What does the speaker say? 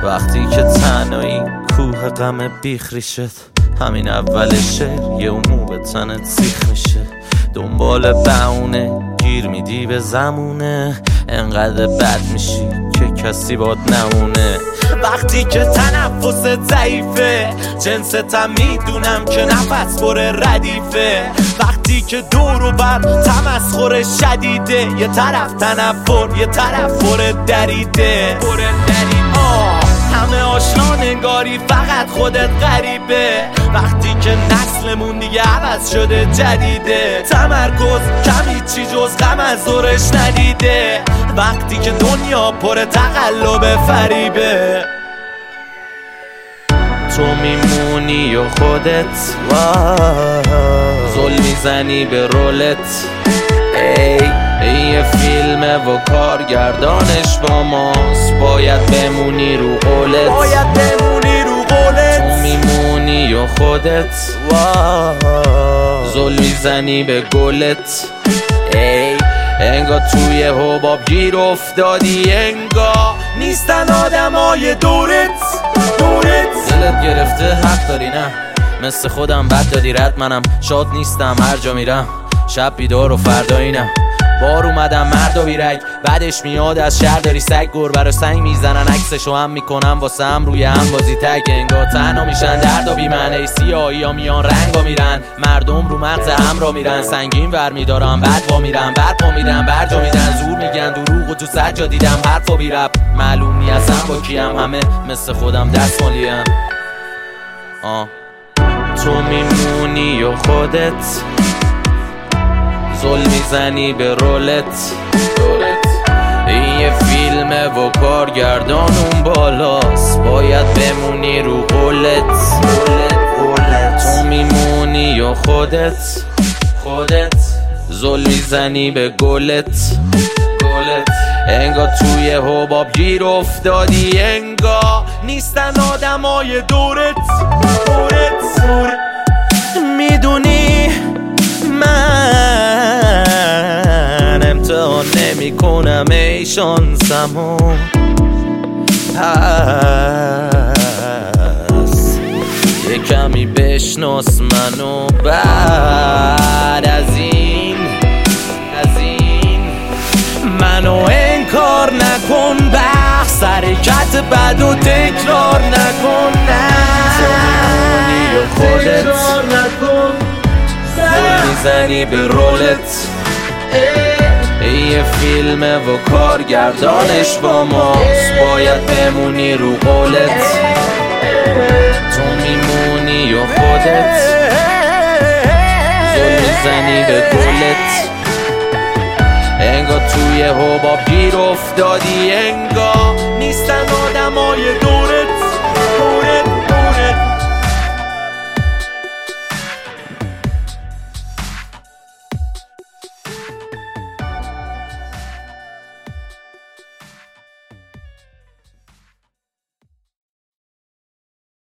وقتی که تنهایی کوه غم بیخری شد، همین اولشه یه مو به تنت سیخ میشه. دنبال بهونه گیر میدی به زمونه، انقدر بد میشی که کسی باد نمونه. وقتی که تنفست ضعیفه، جنستم میدونم که نفس بره ردیفه. وقتی که دور و بر تمسخر شدیده، یه طرف تنفر یه طرف بره دریده. همه آشنا نگاری فقط خودت غریبه. وقتی که نسلمون دیگه عوض شده جدیده، تمرکز کمی چی جز غم از دورش ندیده. وقتی که دنیا پر تقلب فریبه، تو میمونی و خودت زل میزنی به رولت. یه فیلمه و کارگردانش با ماست، باید بمونی رو قولت. تو میمونی و خودت زل میزنی به گلت. انگار توی حباب گیر افتادی، انگار نیستن آدمای دورت. دلت گرفته حق داری، نه مثل خودم بد دادی رد. منم شاد نیستم هر جا میرم، شب بیدار و فردایینم. بار اومدم مرد و بیرک، بعدش میاد از شهر داری سگ. گربه رو سنگ میزنن عکسشو هم میکنم واسه هم روی هم بازی تگ. انگار تنها میشن درد و بیمنه، سیاهی ها میان رنگ ها میرن. مردم رو مغز هم را میرن، سنگین ور میدارم بعد وا میرن. برپا میرن برجا میدن، زور میگن دروغ و تو سجا دیدم حرف و بیرب. معلوم نی اصلا با کیم، همه مثل خودم دست مالیم. تو میمونی و خودت زل میزنی به رولت. این یه فیلمه و کارگردان اون بالاست، باید بمونی رو قولت. تو میمونی و خودت زل میزنی به گلت. انگار توی حباب گیر افتادی، انگار نیستن آدمای دورت. میدونی من امتحان نمی کنم ای شانسمو، پس یه کمی بشناس منو. بعد از این منو انکار نکن، بحث حرکت بد و تکرار نکن. نه خودت میزنی به رولت. یه فیلمه و کارگردانش با ماست، باید بمونی رو قولت. تو میمونی و خودت زل میزنی به گلت. انگار توی حباب گیر افتادی، انگار نیستن آدمای